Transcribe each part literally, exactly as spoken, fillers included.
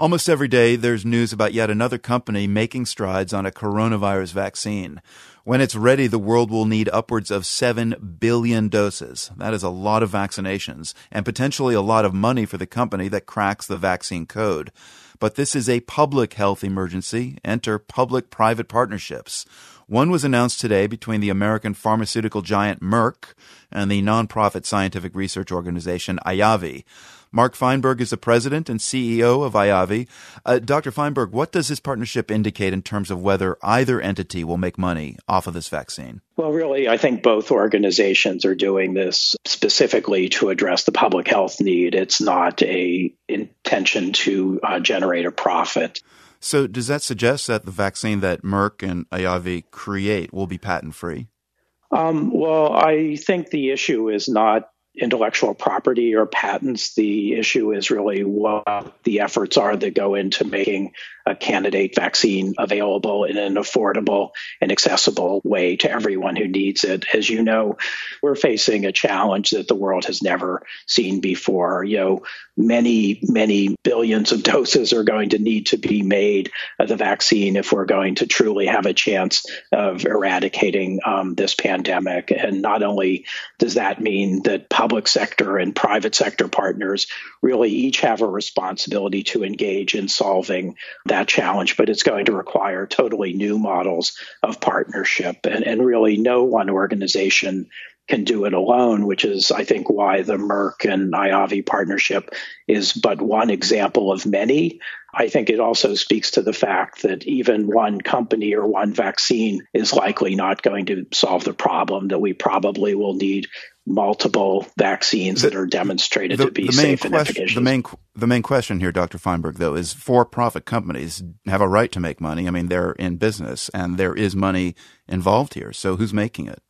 Almost every day, there's news about yet another company making strides on a coronavirus vaccine. When it's ready, the world will need upwards of seven billion doses. That is a lot of vaccinations and potentially a lot of money for the company that cracks the vaccine code. But this is a public health emergency. Enter public-private partnerships. One was announced today between the American pharmaceutical giant Merck and the nonprofit scientific research organization IAVI. Mark Feinberg is the president and C E O of IAVI. Uh, Doctor Feinberg, what does this partnership indicate in terms of whether either entity will make money off of this vaccine? Well, really, I think both organizations are doing this specifically to address the public health need. It's not a intention to uh, generate a profit. So does that suggest that the vaccine that Merck and IAVI create will be patent-free? Um, well, I think the issue is not intellectual property or patents. The issue is really what the efforts are that go into making a candidate vaccine available in an affordable and accessible way to everyone who needs it. As you know, we're facing a challenge that the world has never seen before. You know, many, many billions of doses are going to need to be made of the vaccine if we're going to truly have a chance of eradicating um, this pandemic. And not only does that mean that public sector and private sector partners really each have a responsibility to engage in solving that challenge, but it's going to require totally new models of partnership. And, and really no one organization can do it alone, which is, I think, why the Merck and IAVI partnership is but one example of many. I think it also speaks to the fact that even one company or one vaccine is likely not going to solve the problem, that we probably will need multiple vaccines the, that are demonstrated the, to be the safe question, and efficacious. The main, the main question here, Doctor Feinberg, though, is for-profit companies have a right to make money. I mean, they're in business, and there is money involved here. So who's making it?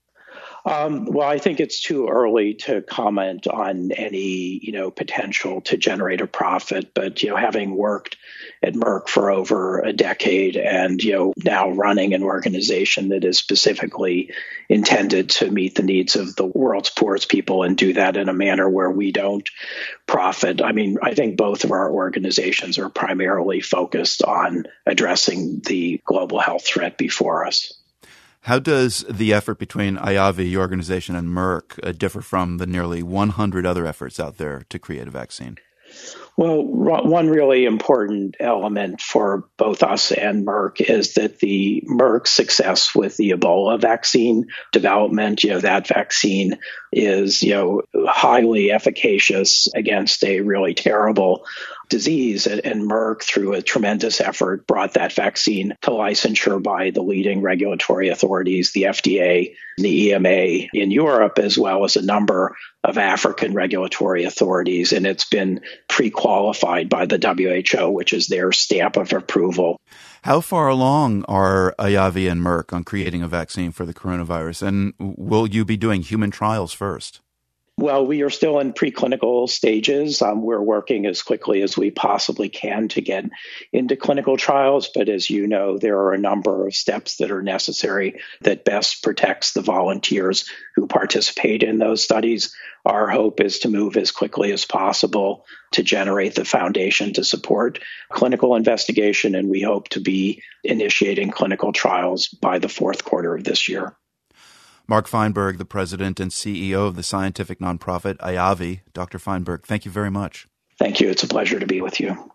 Um, well, I think it's too early to comment on any, you know, potential to generate a profit. But, you know, having worked at Merck for over a decade and, you know, now running an organization that is specifically intended to meet the needs of the world's poorest people and do that in a manner where we don't profit. I mean, I think both of our organizations are primarily focused on addressing the global health threat before us. How does the effort between IAVI, your organization, and Merck uh, differ from the nearly one hundred other efforts out there to create a vaccine? Well, one really important element for both us and Merck is that the Merck success with the Ebola vaccine development, you know, that vaccine is, you know, highly efficacious against a really terrible disease. And Merck, through a tremendous effort, brought that vaccine to licensure by the leading regulatory authorities, the F D A, the E M A in Europe, as well as a number of African regulatory authorities. And it's been pre-qualified by the W H O, which is their stamp of approval. How far along are IAVI and Merck on creating a vaccine for the coronavirus? And will you be doing human trials first? Well, we are still in preclinical stages. Um, we're working as quickly as we possibly can to get into clinical trials. But as you know, there are a number of steps that are necessary that best protects the volunteers who participate in those studies. Our hope is to move as quickly as possible to generate the foundation to support clinical investigation. And we hope to be initiating clinical trials by the fourth quarter of this year. Mark Feinberg, the president and C E O of the scientific nonprofit IAVI. Doctor Feinberg, thank you very much. Thank you. It's a pleasure to be with you.